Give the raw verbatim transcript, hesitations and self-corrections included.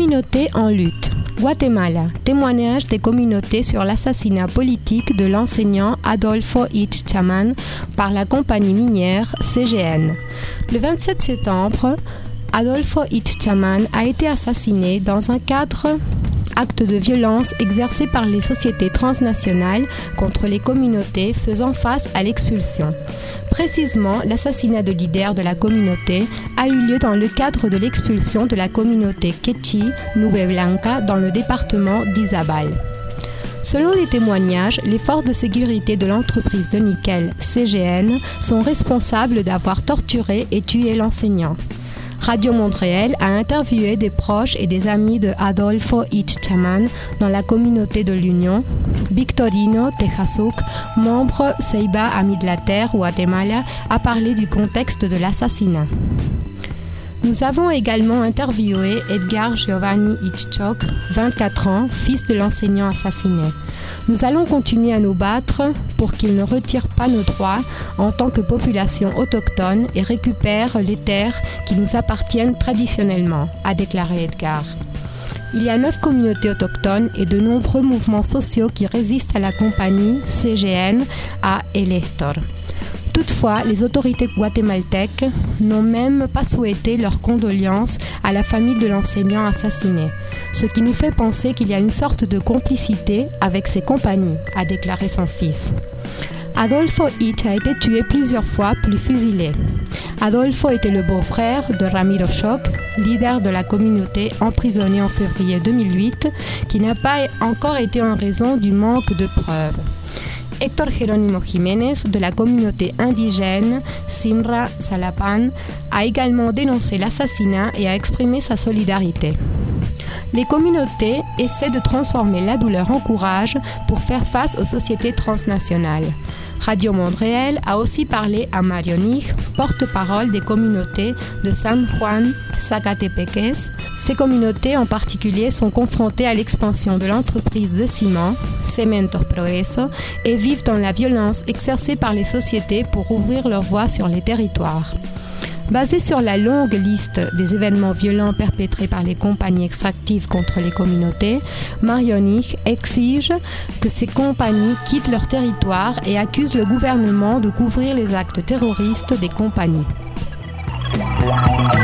Communautés en lutte. Guatemala, témoignage des communautés sur l'assassinat politique de l'enseignant Adolfo H. Chaman par la compagnie minière C G N. Le vingt-sept septembre, Adolfo H. Chaman a été assassiné dans un cadre acte de violence exercé par les sociétés transnationales contre les communautés faisant face à l'expulsion. Précisément, l'assassinat de leader de la communauté a eu lieu dans le cadre de l'expulsion de la communauté Quechí Nube Blanca dans le département d'Izabal. Selon les témoignages, les forces de sécurité de l'entreprise de nickel C G N sont responsables d'avoir torturé et tué l'enseignant. Radio Montréal a interviewé des proches et des amis de Adolfo H. Chaman dans la communauté de l'Union. Victorino Tejasuk, membre Ceiba Amis de la Terre, Guatemala, a parlé du contexte de l'assassinat. Nous avons également interviewé Edgar Giovanni Hitchcock, vingt-quatre ans, fils de l'enseignant assassiné. Nous allons continuer à nous battre pour qu'il ne retire pas nos droits en tant que population autochtone et récupère les terres qui nous appartiennent traditionnellement, a déclaré Edgar. Il y a neuf communautés autochtones et de nombreux mouvements sociaux qui résistent à la compagnie C G N à El Héctor. Toutefois, les autorités guatémaltèques n'ont même pas souhaité leurs condoléances à la famille de l'enseignant assassiné, ce qui nous fait penser qu'il y a une sorte de complicité avec ces compagnies, a déclaré son fils. Adolfo H. a été tué plusieurs fois puis fusillé. Adolfo était le beau-frère de Ramiro Choc, leader de la communauté emprisonné en février deux mille huit, qui n'a pas encore été en raison du manque de preuves. Héctor Jerónimo Jiménez, de la communauté indigène Simra Salapan, a également dénoncé l'assassinat et a exprimé sa solidarité. Les communautés essaient de transformer la douleur en courage pour faire face aux sociétés transnationales. Radio Montréal a aussi parlé à Marionig, porte-parole des communautés de San Juan Zacatepeques. Ces communautés en particulier sont confrontées à l'expansion de l'entreprise de ciment, Cementos Progreso, et vivent dans la violence exercée par les sociétés pour ouvrir leur voie sur les territoires. Basé sur la longue liste des événements violents perpétrés par les compagnies extractives contre les communautés, Marionig exige que ces compagnies quittent leur territoire et accuse le gouvernement de couvrir les actes terroristes des compagnies.